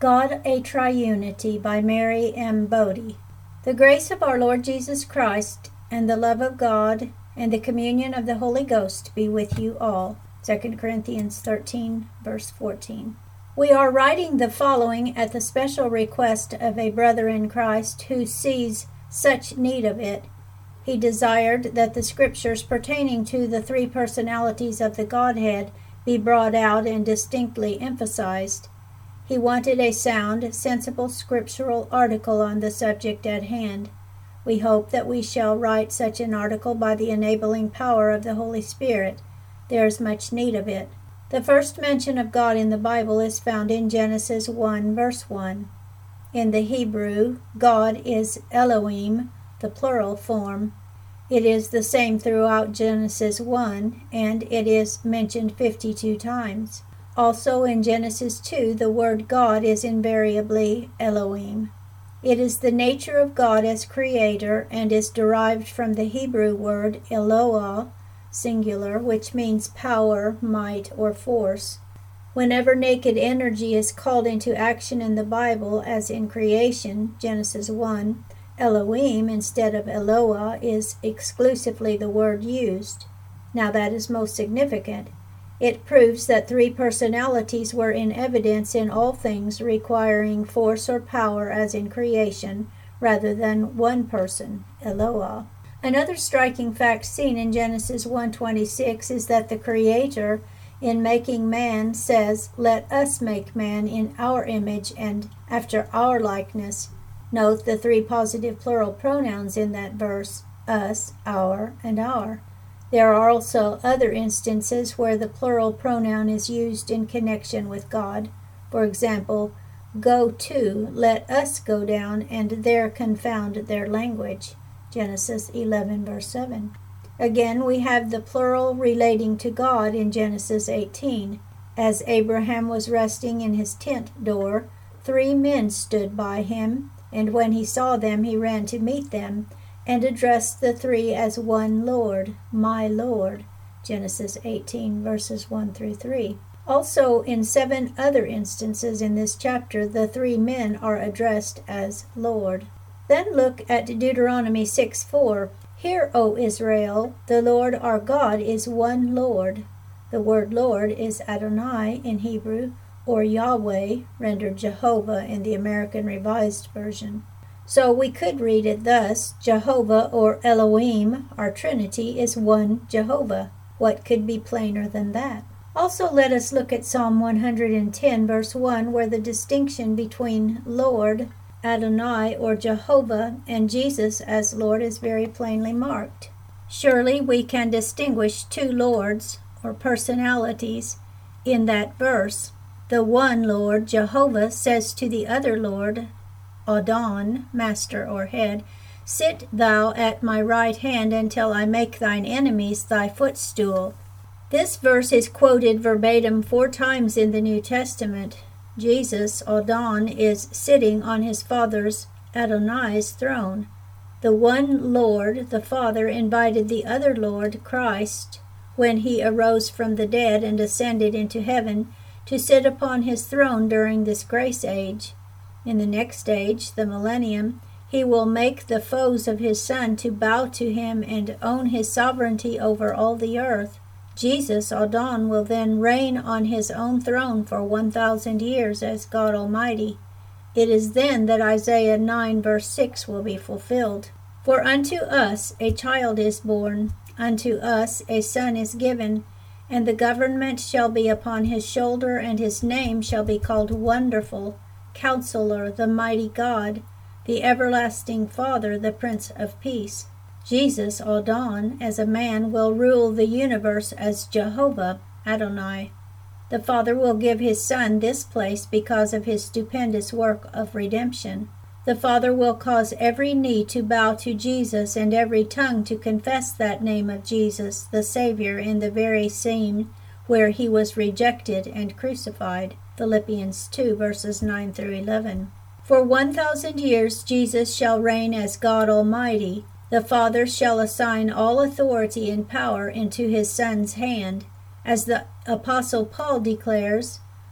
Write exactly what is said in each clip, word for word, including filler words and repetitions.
God a Triunity by Mary M. Bodie. The grace of our Lord Jesus Christ and the love of God and the communion of the Holy Ghost be with you all. Second Corinthians thirteen, verse fourteen. We are writing the following at the special request of a brother in Christ who sees such need of it. He desired that the scriptures pertaining to the three personalities of the Godhead be brought out and distinctly emphasized. He wanted a sound, sensible scriptural article on the subject at hand. We hope that we shall write such an article by the enabling power of the Holy Spirit. There is much need of it. The first mention of God in the Bible is found in Genesis one, verse one. In the Hebrew, God is Elohim, the plural form. It is the same throughout Genesis one, and it is mentioned fifty-two times. Also in Genesis two, the word God is invariably Elohim. It is the nature of God as creator and is derived from the Hebrew word Eloah, singular, which means power, might, or force. Whenever naked energy is called into action in the Bible, as in creation, Genesis one, Elohim instead of Eloah is exclusively the word used. Now that is most significant. It proves that three personalities were in evidence in all things requiring force or power as in creation, rather than one person, Eloah. Another striking fact seen in Genesis one twenty-six is that the Creator, in making man, says, "Let us make man in our image and after our likeness." Note the three positive plural pronouns in that verse, us, our, and our. There are also other instances where the plural pronoun is used in connection with God. For example, go to, let us go down, and there confound their language. Genesis eleven, verse seven. Again, we have the plural relating to God in Genesis eighteen. As Abraham was resting in his tent door, three men stood by him, and when he saw them, he ran to meet them, and addressed the three as one Lord, my Lord. Genesis eighteen, verses one through three. Also, in seven other instances in this chapter, the three men are addressed as Lord. Then look at Deuteronomy six four. Hear, O Israel, the Lord our God is one Lord. The word Lord is Adonai in Hebrew, or Yahweh, rendered Jehovah in the American Revised Version. So we could read it thus: Jehovah or Elohim, our Trinity, is one Jehovah. What could be plainer than that? Also let us look at Psalm one hundred ten, verse one, where the distinction between Lord, Adonai, or Jehovah, and Jesus as Lord is very plainly marked. Surely we can distinguish two Lords, or personalities, in that verse. The one Lord, Jehovah, says to the other Lord, Adon, master or head, "Sit thou at my right hand until I make thine enemies thy footstool." This verse is quoted verbatim four times in the New Testament. Jesus, Adon, is sitting on his Father's, Adonai's, throne. The one Lord, the Father, invited the other Lord, Christ, when he arose from the dead and ascended into heaven, to sit upon his throne during this grace age. In the next age, the millennium, he will make the foes of his Son to bow to him and own his sovereignty over all the earth. Jesus, Adon, will then reign on his own throne for one thousand years as God Almighty. It is then that Isaiah nine, verse six will be fulfilled. For unto us a child is born, unto us a son is given, and the government shall be upon his shoulder, and his name shall be called Wonderful, Counselor, the Mighty God, the Everlasting Father, the Prince of Peace. Jesus, Adon, as a man, will rule the universe as Jehovah, Adonai. The Father will give his Son this place because of his stupendous work of redemption. The Father will cause every knee to bow to Jesus and every tongue to confess that name of Jesus, the Savior, in the very scene where he was rejected and crucified. Philippians two, verses nine through eleven. For one thousand years Jesus shall reign as God Almighty. The Father shall assign all authority and power into his Son's hand. As the Apostle Paul declares,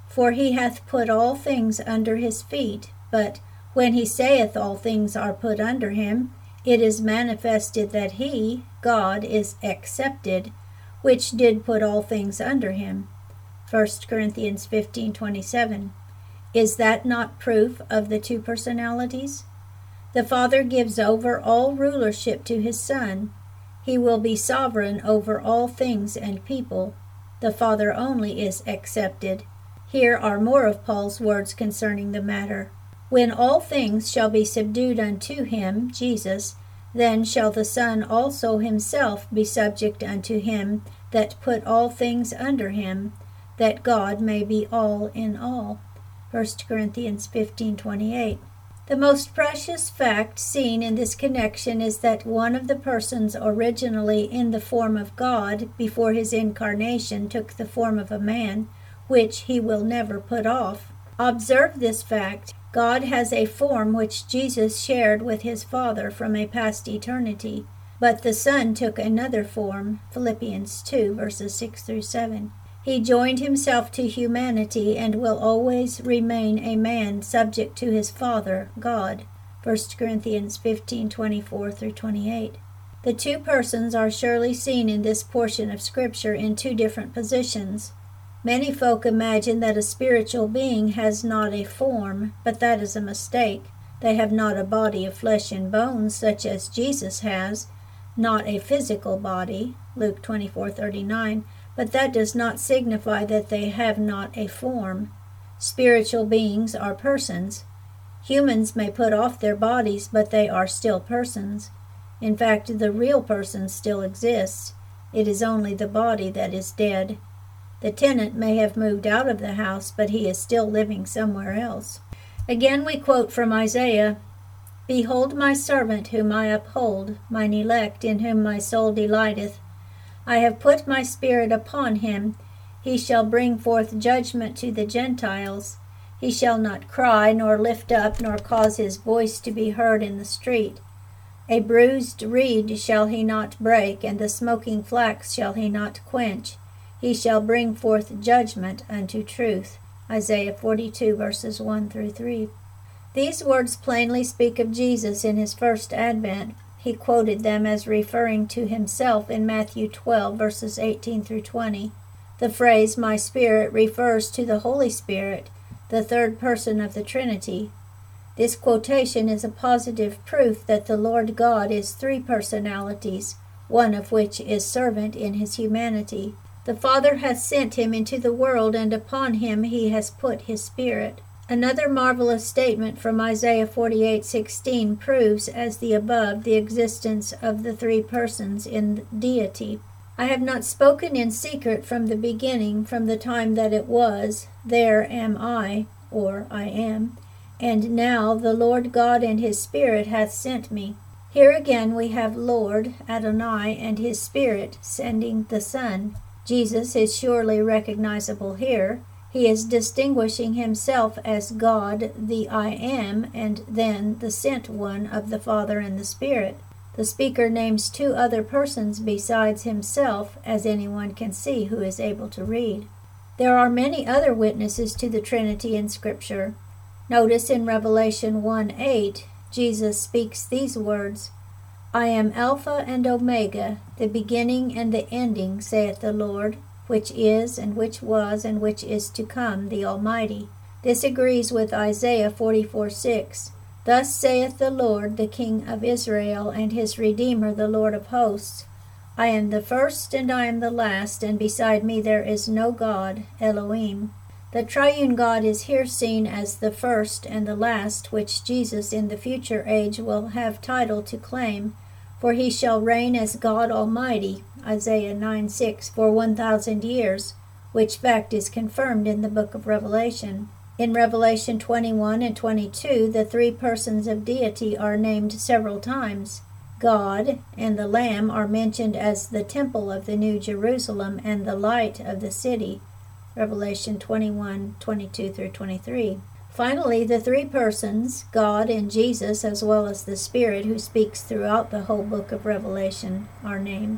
For he hath put all things under his feet. But when he saith all things are put under him, it is manifested that he, God, is accepted, which did put all things under him. First Corinthians fifteen twenty-seven. Is that not proof of the two personalities? The Father gives over all rulership to his Son. He will be sovereign over all things and people. The Father only is accepted. Here are more of Paul's words concerning the matter. When all things shall be subdued unto him, Jesus, then shall the Son also himself be subject unto him that put all things under him, that God may be all in all. First Corinthians fifteen twenty-eight. The most precious fact seen in this connection is that one of the persons originally in the form of God before his incarnation took the form of a man, which he will never put off. Observe this fact. God has a form which Jesus shared with his Father from a past eternity, but the Son took another form, Philippians two, verses six through seven. He joined himself to humanity and will always remain a man subject to his Father, God. First Corinthians fifteen twenty-four through twenty-eight. The two persons are surely seen in this portion of Scripture in two different positions. Many folk imagine that a spiritual being has not a form, but that is a mistake. They have not a body of flesh and bones such as Jesus has, not a physical body, Luke twenty-four thirty-nine, but that does not signify that they have not a form. Spiritual beings are persons. Humans may put off their bodies, but they are still persons. In fact, the real person still exists. It is only the body that is dead. The tenant may have moved out of the house, but he is still living somewhere else. Again we quote from Isaiah, Behold my servant whom I uphold, mine elect in whom my soul delighteth. I have put my spirit upon him. He shall bring forth judgment to the Gentiles. He shall not cry, nor lift up, nor cause his voice to be heard in the street. A bruised reed shall he not break, and the smoking flax shall he not quench. He shall bring forth judgment unto truth. Isaiah forty-two, verses one through three. These words plainly speak of Jesus in his first advent. He quoted them as referring to himself in Matthew twelve, verses eighteen through twenty. The phrase, my spirit, refers to the Holy Spirit, the third person of the Trinity. This quotation is a positive proof that the Lord God is three personalities, one of which is servant in his humanity. The Father hath sent him into the world, and upon him he has put his Spirit. Another marvelous statement from Isaiah forty-eight sixteen proves, as the above, the existence of the three persons in deity. I have not spoken in secret from the beginning, from the time that it was, there am I, or I am, and now the Lord God and his Spirit hath sent me. Here again we have Lord, Adonai, and his Spirit sending the Son. Jesus is surely recognizable here. He is distinguishing himself as God, the I Am, and then the sent one of the Father and the Spirit. The speaker names two other persons besides himself, as anyone can see who is able to read. There are many other witnesses to the Trinity in Scripture. Notice in Revelation one eight, Jesus speaks these words, I am Alpha and Omega, the beginning and the ending, saith the Lord, which is, and which was, and which is to come, the Almighty. This agrees with Isaiah forty-four six. Thus saith the Lord, the King of Israel, and his Redeemer, the Lord of hosts, I am the first and I am the last, and beside me there is no God, Elohim. The triune God is here seen as the first and the last, which Jesus in the future age will have title to claim, for he shall reign as God Almighty, Isaiah nine six, for one thousand years, which fact is confirmed in the book of Revelation. In Revelation twenty-one and twenty-two, the three persons of deity are named several times. God and the Lamb are mentioned as the temple of the New Jerusalem and the light of the city, Revelation twenty-one twenty-two through twenty-three. Finally, the three persons, God and Jesus, as well as the Spirit who speaks throughout the whole book of Revelation, are named.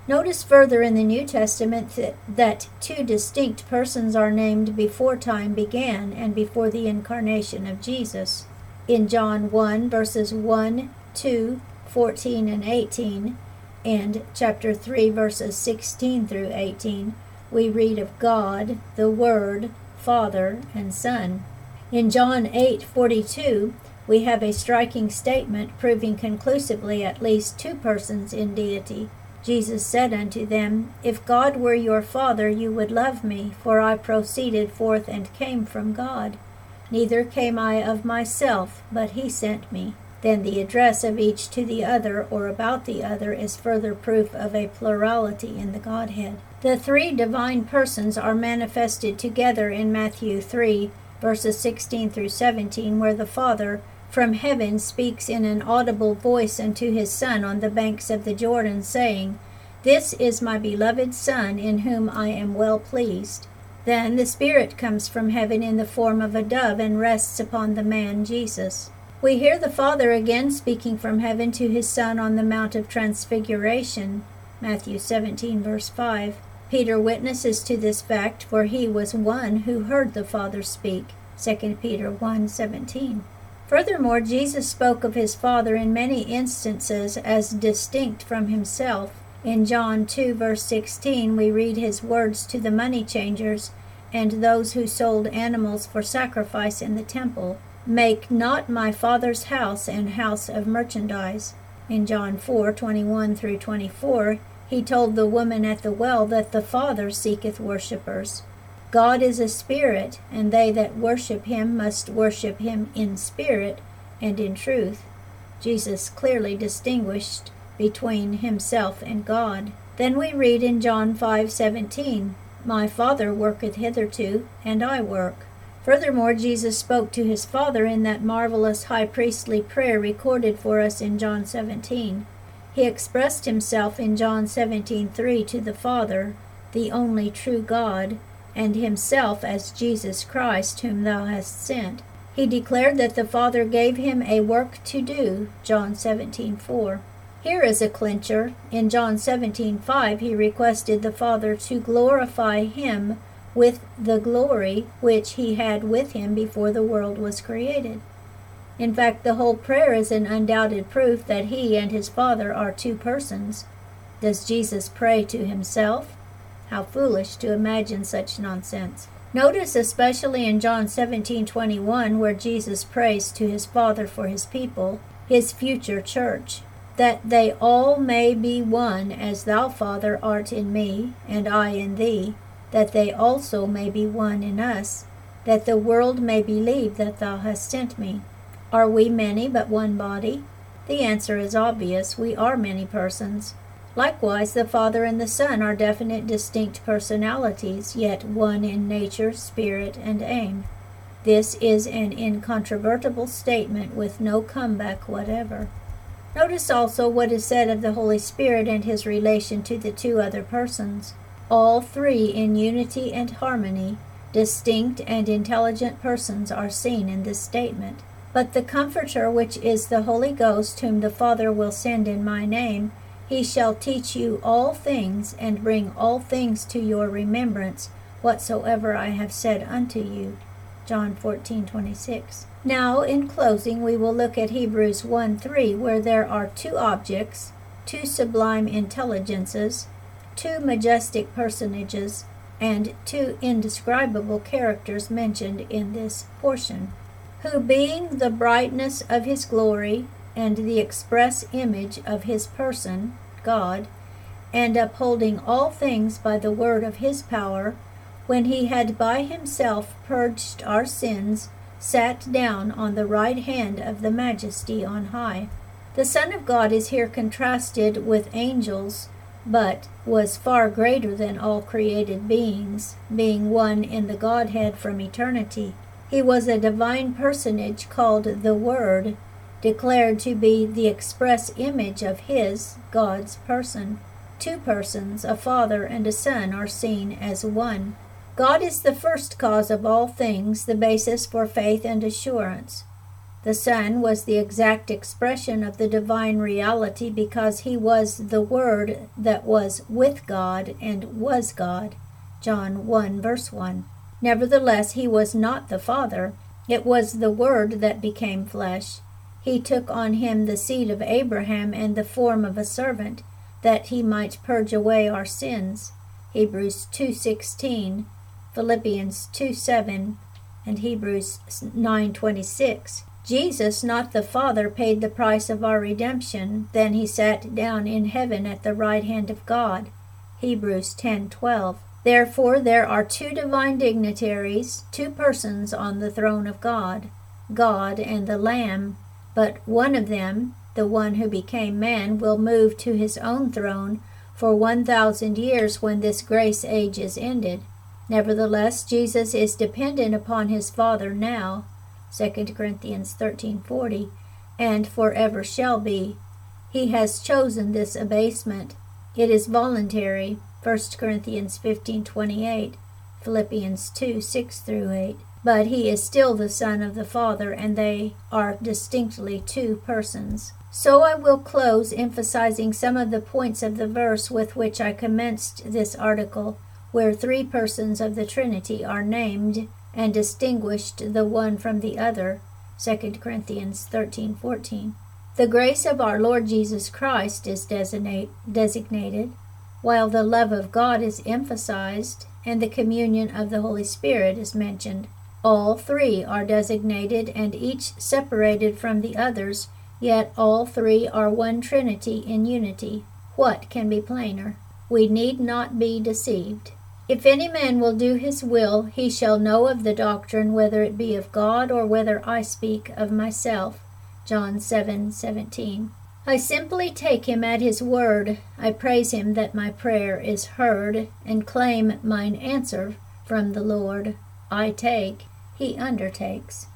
Notice further in the New Testament that, that two distinct persons are named before time began and before the incarnation of Jesus. In John one, verses one, two, fourteen, and eighteen, and chapter three, verses sixteen through eighteen, we read of God, the Word, Father, and Son. In John eight forty-two, we have a striking statement proving conclusively at least two persons in deity. Jesus said unto them, If God were your Father, you would love me, for I proceeded forth and came from God. Neither came I of myself, but he sent me. Then the address of each to the other or about the other is further proof of a plurality in the Godhead. The three divine persons are manifested together in Matthew three, verses sixteen through seventeen, where the Father from heaven speaks in an audible voice unto his Son on the banks of the Jordan, saying, This is my beloved Son, in whom I am well pleased. Then the Spirit comes from heaven in the form of a dove and rests upon the man Jesus. We hear the Father again speaking from heaven to his Son on the Mount of Transfiguration, Matthew seventeen, verse five. Peter witnesses to this fact, for he was one who heard the Father speak, Second Peter one seventeen. Furthermore, Jesus spoke of his Father in many instances as distinct from himself. In John two, verse sixteen, we read his words to the money changers and those who sold animals for sacrifice in the temple, Make not my Father's house an house of merchandise. In John four, twenty-one through twenty-four, he told the woman at the well that the Father seeketh worshippers. God is a spirit, and they that worship him must worship him in spirit and in truth. Jesus clearly distinguished between himself and God. Then we read in John five seventeen, My Father worketh hitherto, and I work. Furthermore, Jesus spoke to his Father in that marvelous high priestly prayer recorded for us in John seventeen. He expressed himself in John seventeen three to the Father, the only true God, and himself as Jesus Christ, whom thou hast sent. He declared that the Father gave him a work to do, John seventeen four. Here is a clincher. In John seventeen five, he requested the Father to glorify him with the glory which he had with him before the world was created. In fact, the whole prayer is an undoubted proof that he and his Father are two persons. Does Jesus pray to himself? How foolish to imagine such nonsense. Notice especially in John seventeen twenty-one, where Jesus prays to his Father for his people, his future church, that they all may be one, as thou, Father, art in me, and I in thee, that they also may be one in us, that the world may believe that thou hast sent me. Are we many but one body? The answer is obvious. We are many persons. Likewise, the Father and the Son are definite, distinct personalities, yet one in nature, spirit, and aim. This is an incontrovertible statement with no comeback whatever. Notice also what is said of the Holy Spirit and his relation to the two other persons. All three in unity and harmony, distinct and intelligent persons are seen in this statement. But the Comforter, which is the Holy Ghost, whom the Father will send in my name, he shall teach you all things, and bring all things to your remembrance, whatsoever I have said unto you. John fourteen twenty-six. Now, in closing, we will look at Hebrews one three, where there are two objects, two sublime intelligences, two majestic personages, and two indescribable characters mentioned in this portion, who being the brightness of his glory, and the express image of his person, God, and upholding all things by the word of his power, when he had by himself purged our sins, sat down on the right hand of the Majesty on high. The Son of God is here contrasted with angels, but was far greater than all created beings, being one in the Godhead from eternity. He was a divine personage called the Word, declared to be the express image of his, God's person. Two persons, a Father and a Son, are seen as one. God is the first cause of all things, the basis for faith and assurance. The Son was the exact expression of the divine reality because he was the Word that was with God and was God. John one, verse one. Nevertheless, he was not the Father. It was the Word that became flesh. He took on him the seed of Abraham and the form of a servant, that he might purge away our sins. Hebrews two sixteen, Philippians two seven, and Hebrews nine twenty-six. Jesus, not the Father, paid the price of our redemption. Then he sat down in heaven at the right hand of God. Hebrews ten twelve. Therefore there are two divine dignitaries, two persons on the throne of God, God and the Lamb, but one of them, the one who became man, will move to his own throne for one thousand years when this grace age is ended. Nevertheless, Jesus is dependent upon his Father now, Second Corinthians thirteen forty, and forever shall be. He has chosen this abasement. It is voluntary, First Corinthians fifteen twenty-eight, Philippians two six through eight. But he is still the Son of the Father, and they are distinctly two persons. So I will close emphasizing some of the points of the verse with which I commenced this article, where three persons of the Trinity are named and distinguished the one from the other, Second Corinthians thirteen fourteen. The grace of our Lord Jesus Christ is designate, designated, while the love of God is emphasized, and the communion of the Holy Spirit is mentioned. All three are designated and each separated from the others, yet all three are one Trinity in unity. What can be plainer? We need not be deceived. If any man will do his will, he shall know of the doctrine, whether it be of God or whether I speak of myself. John seven seventeen. I simply take him at his word. I praise him that my prayer is heard, and claim mine answer from the Lord. I take, he undertakes.